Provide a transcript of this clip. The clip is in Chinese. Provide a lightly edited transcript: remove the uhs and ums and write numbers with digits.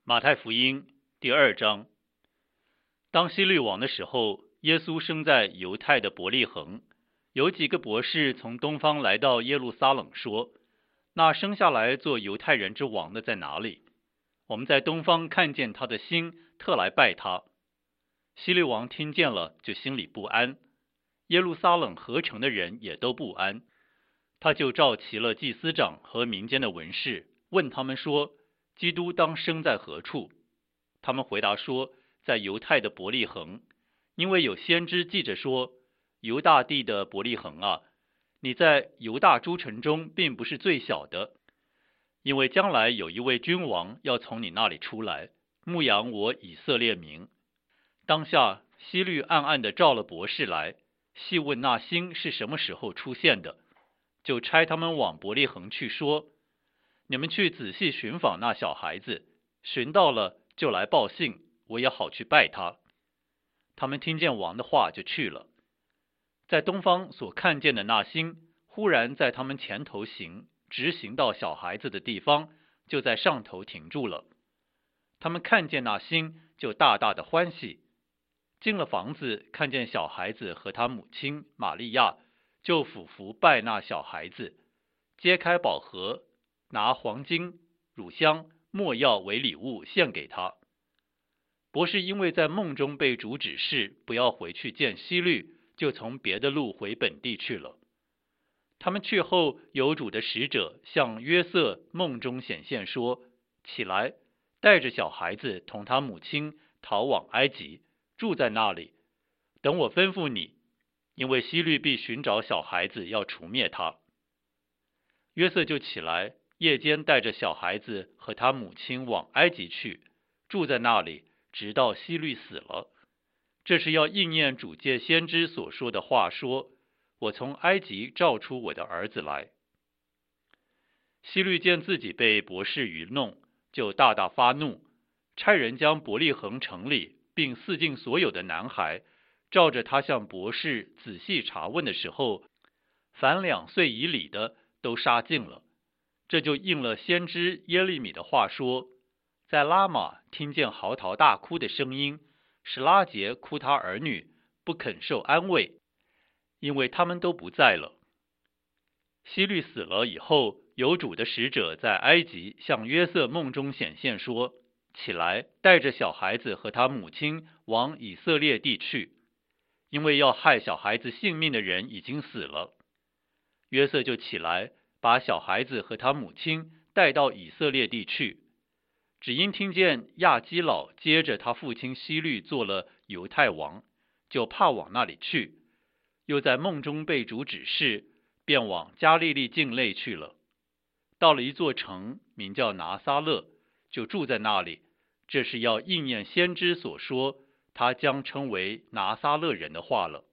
马太福音第2章。当希律王的时候，耶稣生在犹太的伯利恒。有几个博士从东方来到耶路撒冷，说：那生下来做犹太人之王的在哪里？我们在东方看见他的星，特来拜他。希律王听见了，就心里不安，耶路撒冷合城的人也都不安。他就召集了祭司长和民间的文士，问他们说：基督当生在何处？他们回答说：在犹太的伯利恒，因为有先知记着说：犹大地的伯利恒啊，你在犹大诸城中并不是最小的，因为将来有一位君王要从你那里出来，牧养我以色列民。当下希律暗暗地召了博士来，细问那星是什么时候出现的，就差他们往伯利恒去，说：你们去仔细寻访那小孩子，寻到了就来报信，我也好去拜他。他们听见王的话就去了。在东方所看见的那星，忽然在他们前头行，直行到小孩子的地方，就在上头停住了。他们看见那星，就大大的欢喜。进了房子，看见小孩子和他母亲玛利亚，就俯伏拜那小孩子，揭开宝盒，拿黄金、乳香、没药为礼物献给他。博士因为在梦中被主指示不要回去见希律，就从别的路回本地去了。他们去后，有主的使者向约瑟梦中显现说：起来，带着小孩子同他母亲逃往埃及，住在那里，等我吩咐你，因为希律必寻找小孩子，要除灭他。约瑟就起来，夜间带着小孩子和他母亲往埃及去，住在那里，直到希律死了。这是要应验主借先知所说的话，说：我从埃及召出我的儿子来。希律见自己被博士愚弄，就大大发怒，差人将伯利恒城里并四境所有的男孩，照着他向博士仔细查问的时候，凡2岁以里的都杀尽了。这就应了先知耶利米的话说：在拉玛听见嚎啕大哭的声音，使拉结哭他儿女，不肯受安慰，因为他们都不在了。希律死了以后，有主的使者在埃及向约瑟梦中显现说：起来，带着小孩子和他母亲往以色列地去，因为要害小孩子性命的人已经死了。约瑟就起来，把小孩子和他母亲带到以色列地去，只因听见亚基老接着他父亲希律做了犹太王，就怕往那里去，又在梦中被主指示，便往加利利境内去了。到了一座城，名叫拿撒勒，就住在那里。这是要应验先知所说他将称为拿撒勒人的话了。